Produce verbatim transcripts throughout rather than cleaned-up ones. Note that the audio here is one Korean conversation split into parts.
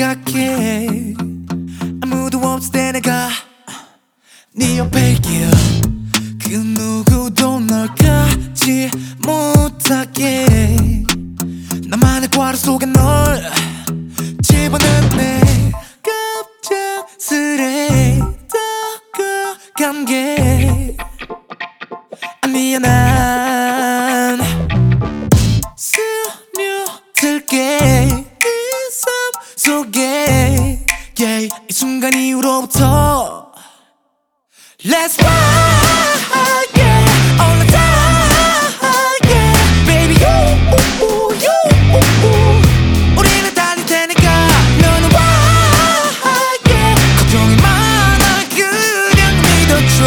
생각해. 아무도 없을 때 내가 네 옆에 있길 그 누구도 널 갖지 못하게 나만의 과로 속에 널 집어넣네. 갑작스레 다가간 게 아니야. 난 스며들게 이 삶 속에 yeah, 이 순간 이후로부터 Let's ride, yeah, all the time, yeah, baby you, you, you. 우리는 달릴 테니까 너는 ride, yeah. 걱정이 많아 그냥 믿어줘,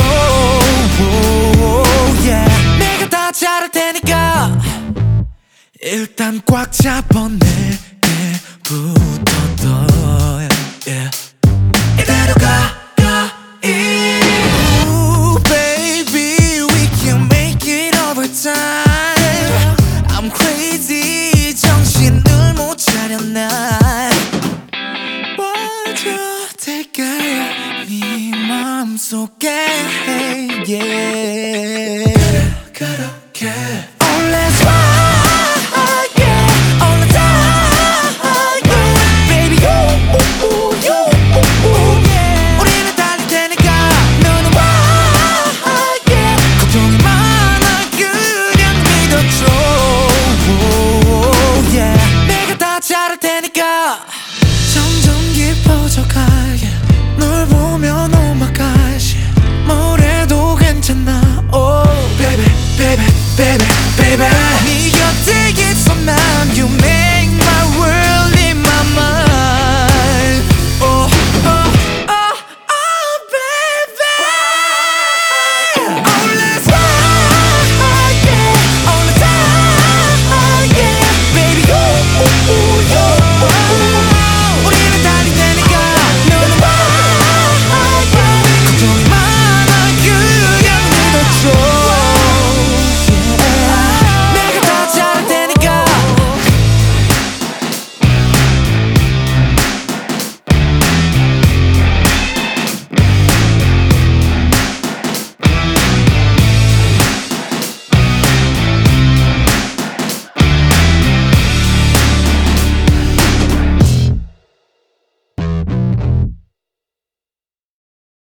yeah. 내가 다 잘할 테니까 일단 꽉 잡아 내게 붙어둬, yeah. 이대로 가. I'm crazy 정신을 못 차려 난 빠져들게 네 맘속에 yeah. 그렇게 Oh let's ride, yeah, all the time, yeah, baby you, you, you, yeah. 우리는 달릴 테니까 너는 ride, yeah. 걱정이 많아 그냥 믿어줘, yeah. 내가 다 잘할 테니까 점점 깊어져가게 널 보면 오마가시 뭘 해도 괜찮아. Oh baby baby baby